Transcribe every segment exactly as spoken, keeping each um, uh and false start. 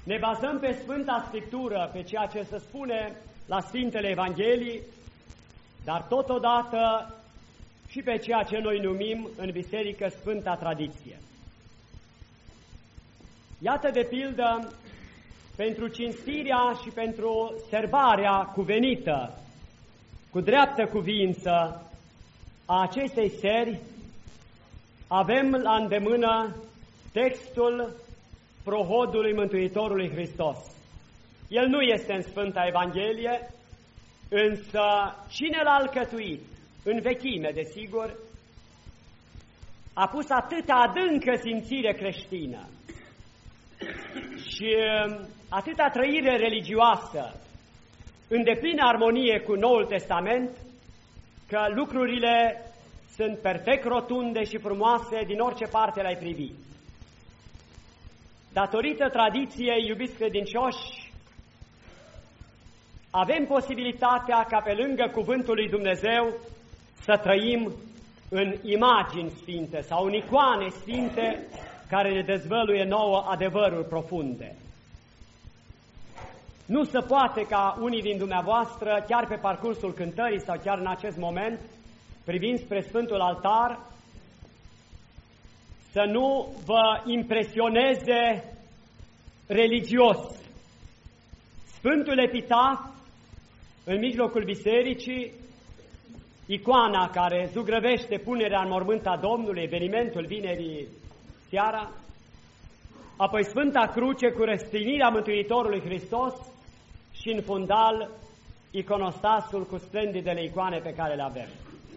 Ne bazăm pe Sfânta Scriptură, pe ceea ce se spune la Sfintele Evanghelii, dar totodată și pe ceea ce noi numim în biserică Sfânta Tradiție. Iată de pildă, pentru cinstirea și pentru serbarea cuvenită, cu dreaptă cuviință a acestei seri, avem la îndemână textul prohodului Mântuitorului Hristos. El nu este în Sfânta Evanghelie, însă cine l-a alcătuit, în vechime, desigur, a pus atâta adâncă simțire creștină și atâta trăire religioasă în deplină armonie cu Noul Testament, că lucrurile sunt perfect rotunde și frumoase din orice parte le-ai privi. Datorită tradiției, iubiți credincioși, avem posibilitatea ca pe lângă Cuvântul lui Dumnezeu să trăim în imagini sfinte sau în icoane sfinte care ne dezvăluie nouă adevăruri profunde. Nu se poate ca unii din dumneavoastră, chiar pe parcursul cântării sau chiar în acest moment, privind spre Sfântul Altar, să nu vă impresioneze religios. Sfântul Epitaf, în mijlocul bisericii, icoana care zugrăvește punerea în mormânt a Domnului, evenimentul vinerii seara, apoi Sfânta Cruce cu răstignirea Mântuitorului Hristos și în fundal iconostasul cu splendidele icoane pe care le avem.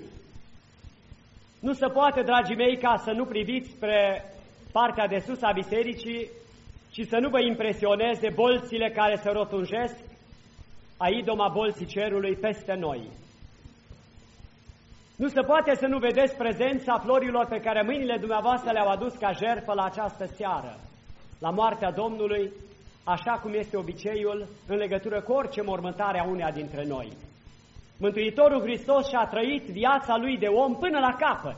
Nu se poate, dragii mei, ca să nu priviți spre partea de sus a bisericii și să nu vă impresioneze bolțile care se rotunjesc a idoma bolții cerului peste noi. Nu se poate să nu vedeți prezența florilor pe care mâinile dumneavoastră le-au adus ca jertfă la această seară, la moartea Domnului, așa cum este obiceiul în legătură cu orice mormântare a uneia dintre noi. Mântuitorul Hristos și-a trăit viața Lui de om până la capăt.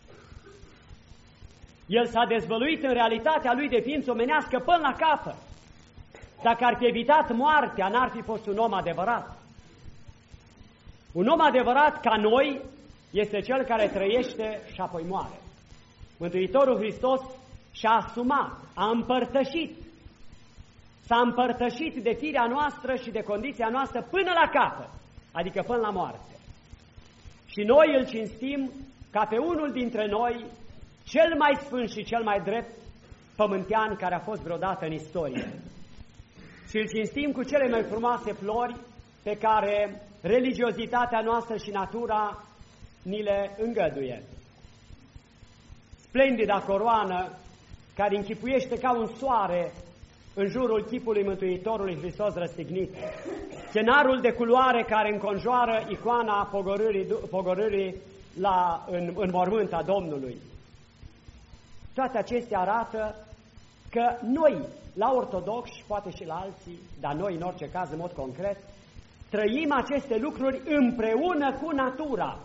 El s-a dezvăluit în realitatea Lui de ființă omenească până la capăt. Dacă ar fi evitat moartea, n-ar fi fost un om adevărat. Un om adevărat ca noi este cel care trăiește și apoi moare. Mântuitorul Hristos și-a asumat, a împărtășit, s-a împărtășit de firea noastră și de condiția noastră până la capăt, adică până la moarte. Și noi îl cinstim ca pe unul dintre noi, cel mai sfânt și cel mai drept pământean care a fost vreodată în istorie. Și îl cinstim cu cele mai frumoase flori pe care religiozitatea noastră și natura ni le îngăduie. Splendida coroană care închipuiește ca un soare în jurul chipului Mântuitorului Hristos răstignit, scenarul de culoare care înconjoară icoana pogorârii, pogorârii la, în, în mormânt a Domnului. Toate acestea arată că noi, la ortodoxi, poate și la alții, dar noi, în orice caz, în mod concret, trăim aceste lucruri împreună cu natura.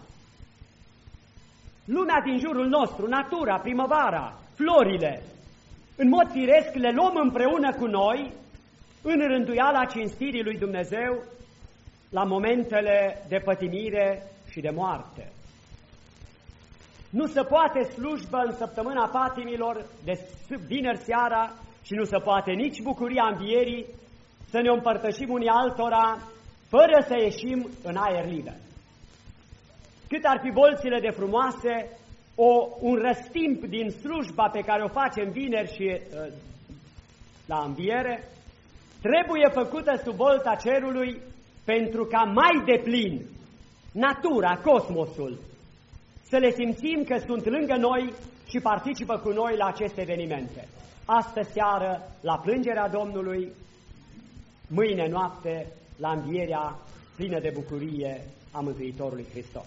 Lumea din jurul nostru, natura, primăvara, florile, în mod firesc le luăm împreună cu noi în rânduiala cinstirii lui Dumnezeu la momentele de pătimire și de moarte. Nu se poate slujbă în săptămâna patimilor de vineri seara și nu se poate nici bucuria învierii să ne împărtășim unii altora fără să ieșim în aer liber. Cât ar fi bolțile de frumoase, o, un răstimp din slujba pe care o facem vineri și uh, la înviere, trebuie făcută sub bolta cerului pentru ca mai deplin natura, cosmosul, să le simțim că sunt lângă noi și participă cu noi la aceste evenimente. Astă seară la plângerea Domnului, mâine noapte la învierea plină de bucurie a Mântuitorului Hristos.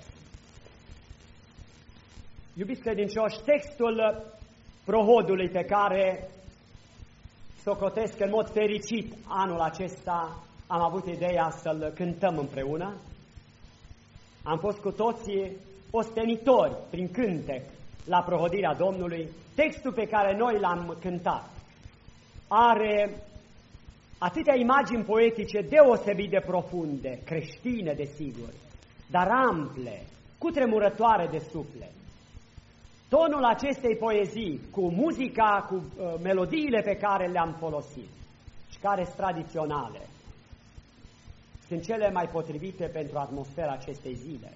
Iubiți credincioși, textul prohodului pe care socotesc în mod fericit anul acesta am avut ideea să-l cântăm împreună. Am fost cu toții ostenitori prin cântec la prohodirea Domnului. Textul pe care noi l-am cântat are atâtea imagini poetice deosebit de profunde, creștine desigur, dar ample, cutremurătoare de suflet. Tonul acestei poezii, cu muzica, cu uh, melodiile pe care le-am folosit și care sunt tradiționale, sunt cele mai potrivite pentru atmosfera acestei zile.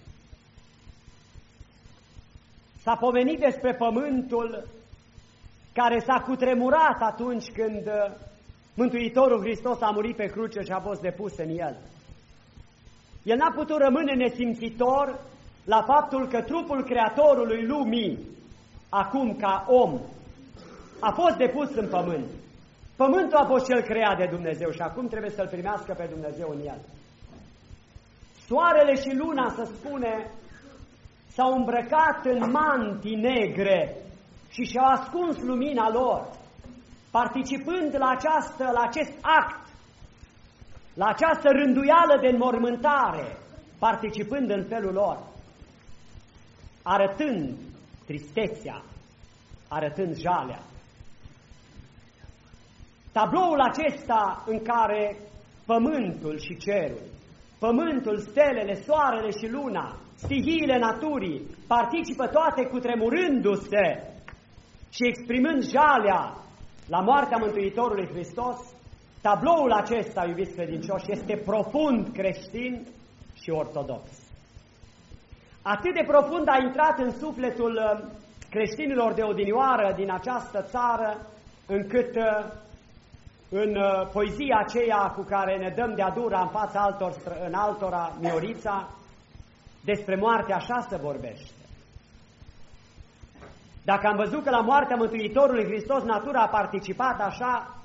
S-a pomenit despre pământul care s-a cutremurat atunci când Mântuitorul Hristos a murit pe cruce și a fost depus în el. El n-a putut rămâne nesimțitor la faptul că trupul Creatorului lumii, acum ca om, a fost depus în pământ. Pământul a fost cel creat de Dumnezeu și acum trebuie să-L primească pe Dumnezeu în el. Soarele și luna, să spune, s-au îmbrăcat în mantii negre și și-au ascuns lumina lor, participând la, această, la acest act, la această rânduială de înmormântare, participând în felul lor, arătând tristețea, arătând jalea. Tabloul acesta în care pământul și cerul, pământul, stelele, soarele și luna, stihiile naturii, participă toate cutremurându-se și exprimând jalea la moartea Mântuitorului Hristos, tabloul acesta, iubiți credincioși, este profund creștin și ortodox. Atât de profund a intrat în sufletul creștinilor de odinioară din această țară, încât în poezia aceea cu care ne dăm de-a dura în fața altor, în altora, Miorița, despre moarte așa se vorbește. Dacă am văzut că la moartea Mântuitorului Hristos natura a participat așa,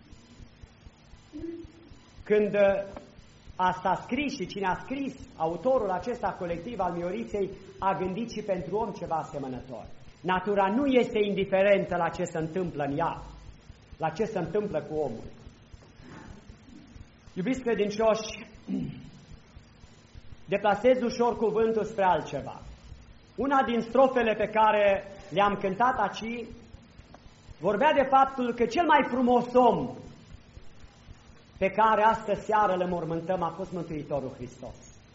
când asta a scris și cine a scris, autorul acesta colectiv al Mioriței, a gândit și pentru om ceva asemănător. Natura nu este indiferentă la ce se întâmplă în ea, la ce se întâmplă cu omul. Iubiți credincioși, deplasez ușor cuvântul spre altceva. Una din strofele pe care le-am cântat aici vorbea de faptul că cel mai frumos om pe care astă seară le mormântăm a fost Mântuitorul Hristos.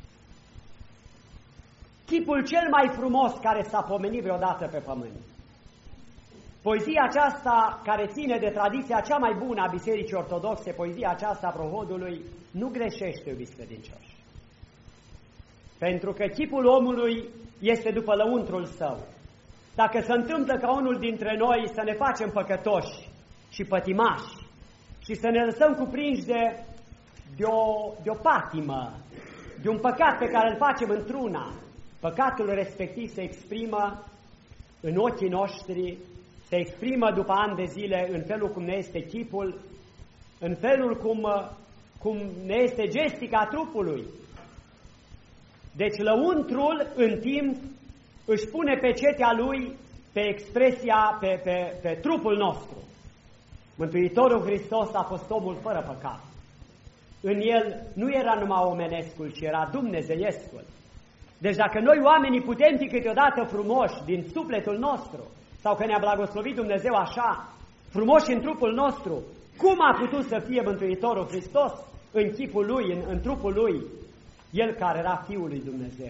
Chipul cel mai frumos care s-a pomenit vreodată pe pământ. Poezia aceasta, care ține de tradiția cea mai bună a Bisericii Ortodoxe, poezia aceasta a prohodului, nu greșește, iubiți credincioși. Pentru că chipul omului este după lăuntrul său. Dacă se întâmplă ca unul dintre noi să ne facem păcătoși și pătimași și să ne lăsăm cuprinși de, de, o, de o patimă, de un păcat pe care îl facem într-una, păcatul respectiv se exprimă în ochii noștri, se exprimă după ani de zile în felul cum ne este chipul, în felul cum, cum ne este gestica trupului. Deci lăuntrul în timp își pune pecetea lui pe expresia, pe, pe, pe trupul nostru. Mântuitorul Hristos a fost omul fără păcat. În el nu era numai omenescul, ci era dumnezeiescul. Deci dacă noi oamenii putem fi câteodată frumoși din sufletul nostru, sau că ne-a blagoslovit Dumnezeu așa, frumoși în trupul nostru, cum a putut să fie Mântuitorul Hristos în chipul lui, în, în trupul lui, el care era Fiul lui Dumnezeu?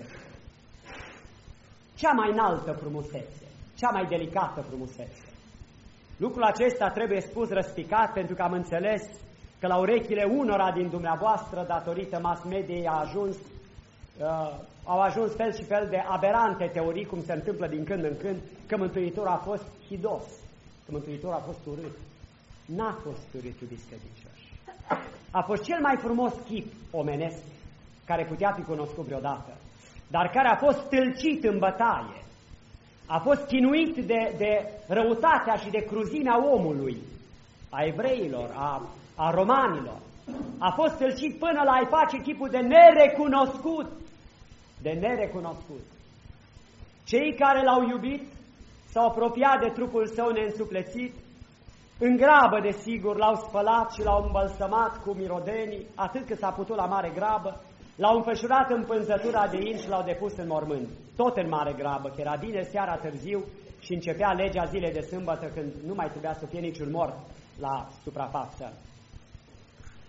Cea mai înaltă frumusețe, cea mai delicată frumusețe. Lucrul acesta trebuie spus răspicat, pentru că am înțeles că la urechile unora din dumneavoastră, datorită mass mediei, a ajuns, uh, au ajuns fel și fel de aberante teorii, cum se întâmplă din când în când, că Mântuitorul a fost hidos, că Mântuitorul a fost urât. N-a fost urât, iubiți credincioși. A fost cel mai frumos chip omenesc care putea fi cunoscut vreodată, dar care a fost stâlcit în bătaie, a fost chinuit de, de răutatea și de cruzimea omului, a evreilor, a, a romanilor. A fost stâlcit până la a-i face chipul de nerecunoscut, de nerecunoscut. Cei care l-au iubit s-au apropiat de trupul său neînsuplețit, în grabă, desigur, l-au spălat și l-au îmbălsămat cu mirodenii, atât cât s-a putut la mare grabă, l-au înfășurat în pânzătura de in și l-au depus în mormânt, tot în mare grabă, că era bine seara târziu și începea legea zilei de sâmbătă, când nu mai trebuia să fie niciun mort la suprafață.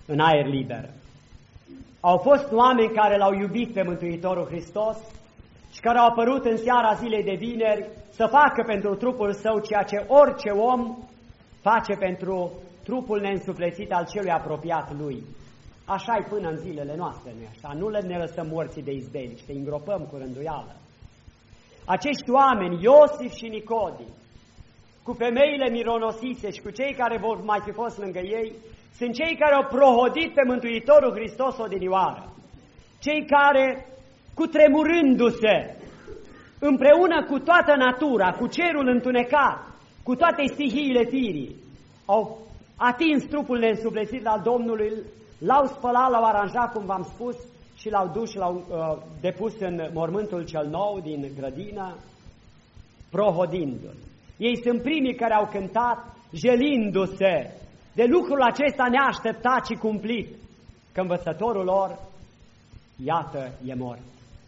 în aer liber. Au fost oameni care l-au iubit pe Mântuitorul Hristos și care au apărut în seara zilei de vineri să facă pentru trupul său ceea ce orice om face pentru trupul neînsuflețit al celui apropiat lui. Așa-i până în zilele noastre, nu așa? Nu le ne lăsăm morții de izbelici, te îngropăm cu rânduială. Acești oameni, Iosif și Nicodim, cu femeile mironosițe și cu cei care vor mai fi fost lângă ei, sunt cei care au prohodit pe Mântuitorul Hristos odinioară. Cei care, cutremurându-se, împreună cu toată natura, cu cerul întunecat, cu toate stihiile firii, au atins trupul neînsuflețit al Domnului, l-au spălat, l-au aranjat, cum v-am spus, și l-au dus și l-au uh, depus în mormântul cel nou din grădină, prohodindu-l. Ei sunt primii care au cântat, jelindu-se de lucrul acesta neașteptat și cumplit, că învățătorul lor, iată, e mort.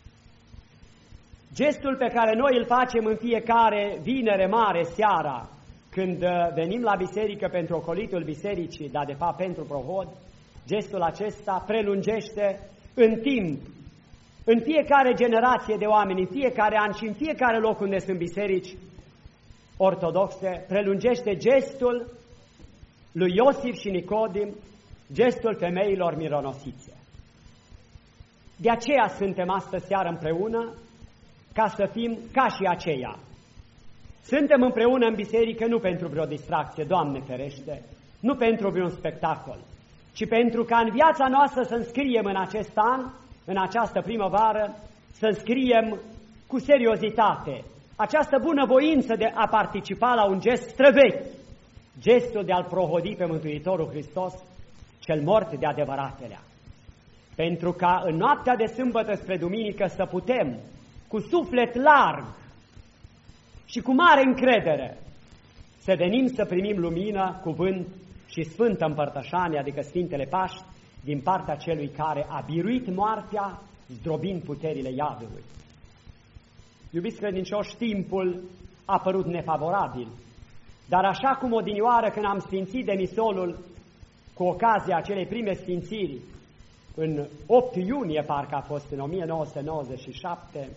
Gestul pe care noi îl facem în fiecare vinere mare seara, când venim la biserică pentru ocolitul bisericii, dar de fapt pentru prohod, gestul acesta prelungește în timp, în fiecare generație de oameni, în fiecare an și în fiecare loc unde sunt biserici ortodoxe, prelungește gestul lui Iosif și Nicodim, gestul femeilor mironosițe. De aceea suntem astă seară împreună, ca să fim ca și aceia. Suntem împreună în biserică nu pentru vreo distracție, Doamne ferește, nu pentru vreun spectacol, ci pentru ca în viața noastră să înscriem în acest an, în această primăvară, să înscriem cu seriozitate această bunăvoință de a participa la un gest străvechi, gestul de a-L prohodi pe Mântuitorul Hristos, cel mort de adevăratelea. Pentru ca în noaptea de sâmbătă spre duminică să putem, cu suflet larg și cu mare încredere, să venim să primim lumină, cuvânt și sfântă împărtășanie, adică Sfintele Paști, din partea celui care a biruit moartea, zdrobind puterile iadului. Iubiți credincioși, timpul a părut nefavorabil, dar așa cum odinioară când am sfințit demisolul cu ocazia acelei prime sfințiri, în opt iunie parcă a fost, în o mie nouă sute nouăzeci și șapte,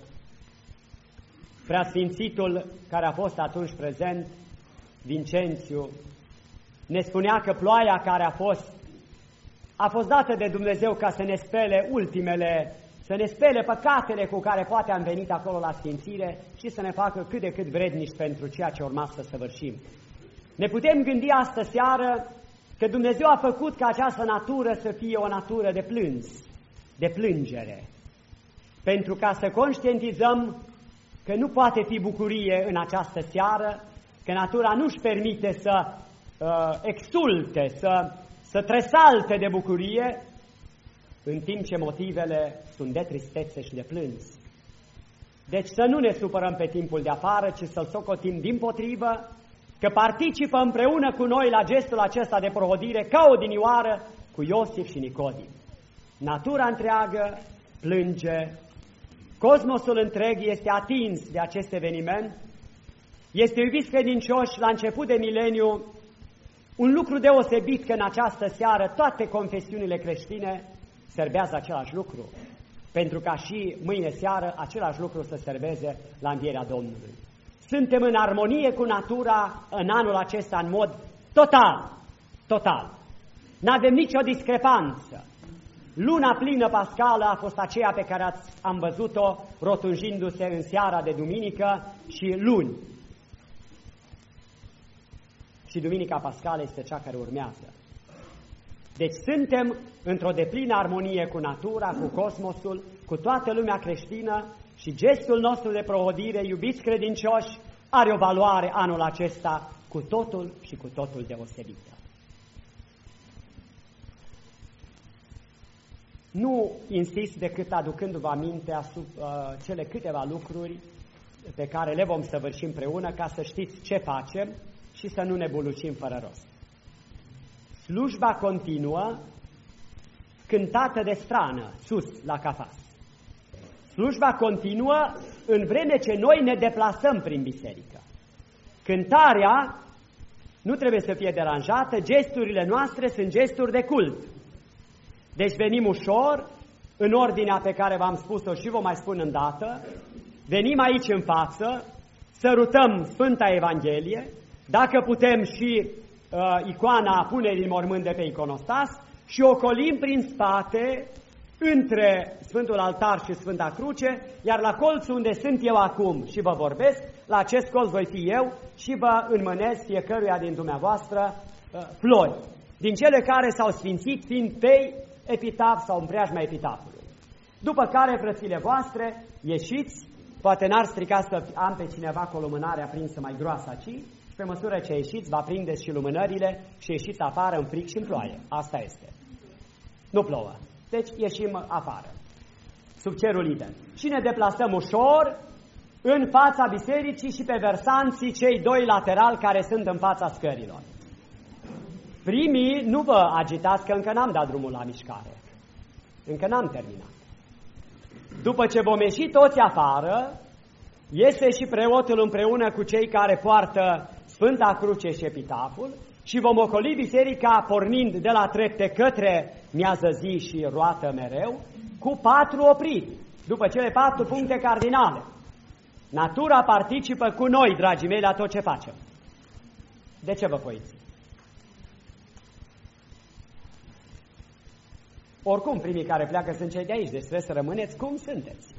preasfințitul care a fost atunci prezent, Vincențiu, ne spunea că ploaia care a fost, a fost dată de Dumnezeu ca să ne spele ultimele, să ne spele păcatele cu care poate am venit acolo la sfințire și să ne facă cât de cât vrednici pentru ceea ce urma să săvârșim. Ne putem gândi astă seară că Dumnezeu a făcut ca această natură să fie o natură de plâns, de plângere, pentru ca să conștientizăm că nu poate fi bucurie în această seară, că natura nu-și permite să uh, exulte, să, să tresalte de bucurie, în timp ce motivele sunt de tristețe și de plâns. Deci să nu ne supărăm pe timpul de afară, ci să-l socotim dimpotrivă, că participă împreună cu noi la gestul acesta de prohodire ca odinioară cu Iosif și Nicodim. Natura întreagă plânge, cosmosul întreg este atins de acest eveniment. Este, iubiți credincioși, la început de mileniu, un lucru deosebit că în această seară toate confesiunile creștine serbează același lucru, pentru ca și mâine seară același lucru să serveze la învierea Domnului. Suntem în armonie cu natura în anul acesta în mod total, total. N-avem nicio discrepanță. Luna plină pascală a fost aceea pe care ați, am văzut-o rotunjindu-se în seara de duminică și luni. Și duminica pascală este cea care urmează. Deci suntem într-o deplină armonie cu natura, cu cosmosul, cu toată lumea creștină și gestul nostru de prohodire, iubiți credincioși, are o valoare anul acesta cu totul și cu totul deosebită. Nu insist decât aducându-vă aminte asupra uh, cele câteva lucruri pe care le vom săvârși împreună ca să știți ce facem și să nu ne bulucim fără rost. Slujba continuă, cântată de strană, sus, la Cafas. Slujba continuă în vreme ce noi ne deplasăm prin biserică. Cântarea nu trebuie să fie deranjată, gesturile noastre sunt gesturi de cult. Deci venim ușor, în ordinea pe care v-am spus-o și vă mai spun îndată, venim aici în față, sărutăm Sfânta Evanghelie, dacă putem și uh, icoana punerii în mormânt de pe iconostas și ocolim prin spate între Sfântul Altar și Sfânta Cruce, iar la colțul unde sunt eu acum și vă vorbesc, la acest colț voi fi eu și vă înmânez fiecăruia din dumneavoastră uh, flori, din cele care s-au sfințit fiind pe epitaf sau în preajma epitafului. După care, frățile voastre, ieșiți, poate n-ar strica să am pe cineva cu o lumânare aprinsă mai groasă aici, și pe măsură ce ieșiți, vă aprindeți și lumânările și ieșiți afară în fric și în ploaie. Asta este. Nu plouă. Deci ieșim afară, sub cerul liber. Și ne deplasăm ușor în fața bisericii și pe versanții cei doi laterali care sunt în fața scărilor. Primii, nu vă agitați că încă n-am dat drumul la mișcare. Încă n-am terminat. După ce vom ieși toți afară, iese și preotul împreună cu cei care poartă Sfânta Cruce și epitaful și vom ocoli biserica pornind de la trepte către miază zi și roată mereu, cu patru opriri, după cele patru puncte cardinale. Natura participă cu noi, dragii mei, la tot ce facem. De ce vă păiți? Oricum, primii care pleacă sunt cei de aici, deci trebuie să rămâneți cum sunteți.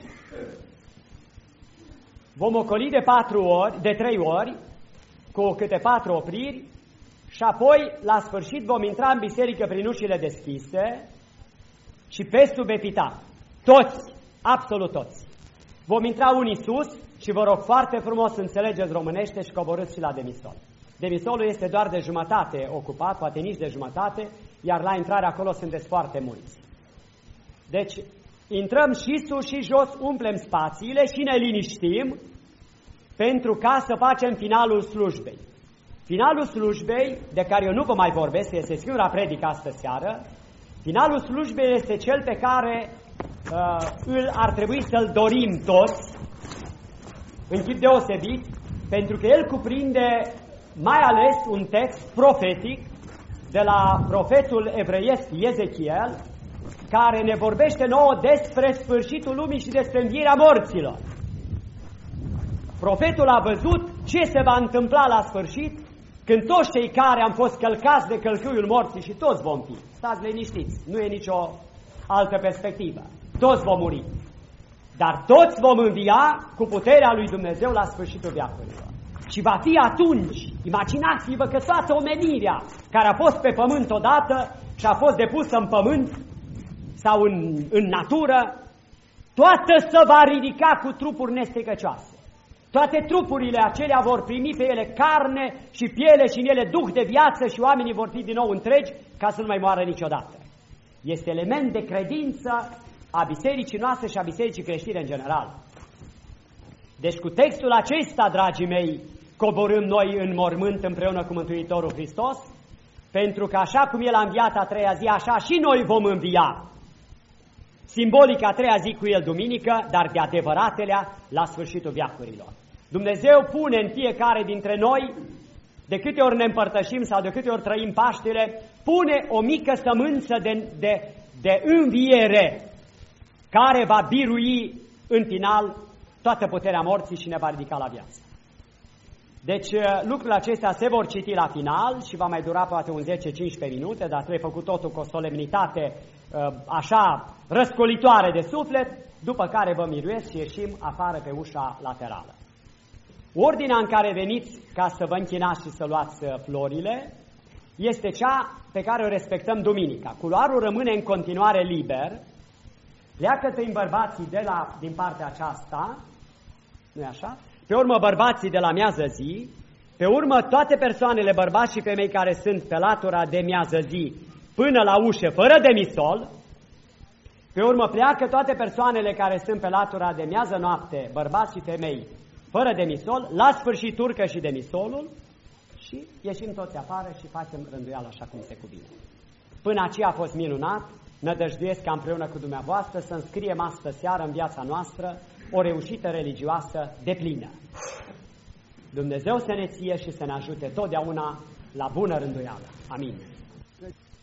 Vom ocoli de patru ori, de trei ori, cu câte patru opriri, și apoi, la sfârșit, vom intra în biserică prin ușile deschise și pe sub epitaf. Toți, absolut toți. Vom intra unii sus și vă rog foarte frumos să înțelegeți românește și coborâți și la demisol. Demisolul este doar de jumătate ocupat, poate nici de jumătate, iar la intrare acolo sunteți foarte mulți. Deci, intrăm și sus și jos, umplem spațiile și ne liniștim pentru ca să facem finalul slujbei. Finalul slujbei, de care eu nu vă mai vorbesc, este singura predică astă seară, finalul slujbei este cel pe care uh, îl ar trebui să-l dorim toți, în chip deosebit, pentru că el cuprinde mai ales un text profetic de la profetul evreiesc Ezechiel, care ne vorbește nouă despre sfârșitul lumii și despre învierea morților. Profetul a văzut ce se va întâmpla la sfârșit, când toți cei care am fost călcați de călcâiul morții și toți vom fi. Stați liniștiți, nu e nicio altă perspectivă. Toți vom muri. Dar toți vom învia cu puterea lui Dumnezeu la sfârșitul veacurilor. Și va fi atunci, imaginați-vă că toată omenirea care a fost pe pământ odată și a fost depusă în pământ sau în, în natură, toată se va ridica cu trupuri nestricăcioase. Toate trupurile acelea vor primi pe ele carne și piele și în ele duh de viață și oamenii vor fi din nou întregi ca să nu mai moară niciodată. Este element de credință a bisericii noastre și a bisericii creștine în general. Deci cu textul acesta, dragii mei, coborâm noi în mormânt împreună cu Mântuitorul Hristos, pentru că așa cum El a înviat a treia zi, așa și noi vom învia. Simbolic a treia zi cu El duminică, dar de adevăratelea la sfârșitul veacurilor. Dumnezeu pune în fiecare dintre noi, de câte ori ne împărtășim sau de câte ori trăim Paștele, pune o mică sămânță de, de, de înviere care va birui în final toată puterea morții și ne va ridica la viață. Deci lucrurile acestea se vor citi la final și va mai dura poate un zece cincisprezece minute, dar trebuie făcut totul cu o solemnitate așa răscolitoare de suflet, după care vă miruiesc și ieșim afară pe ușa laterală. Ordinea în care veniți ca să vă închinați și să luați florile este cea pe care o respectăm duminica. Culoarul rămâne în continuare liber, pleacă tăi bărbații de la, din partea aceasta, nu-i așa? Pe urmă bărbații de la miază zi, pe urmă toate persoanele, bărbați și femei care sunt pe latura de miază zi până la ușă, fără demisol, pe urmă pleacă toate persoanele care sunt pe latura de miază noapte, bărbați și femei, fără demisol, la sfârșit urcă și demisolul și ieșim toți afară și facem rânduială așa cum se cuvine. Până aceea a fost minunat, nădăjduiesc ca împreună cu dumneavoastră să înscriem astă seară în viața noastră o reușită religioasă deplină. Dumnezeu să ne ție și să ne ajute totdeauna la bună rânduială. Amin.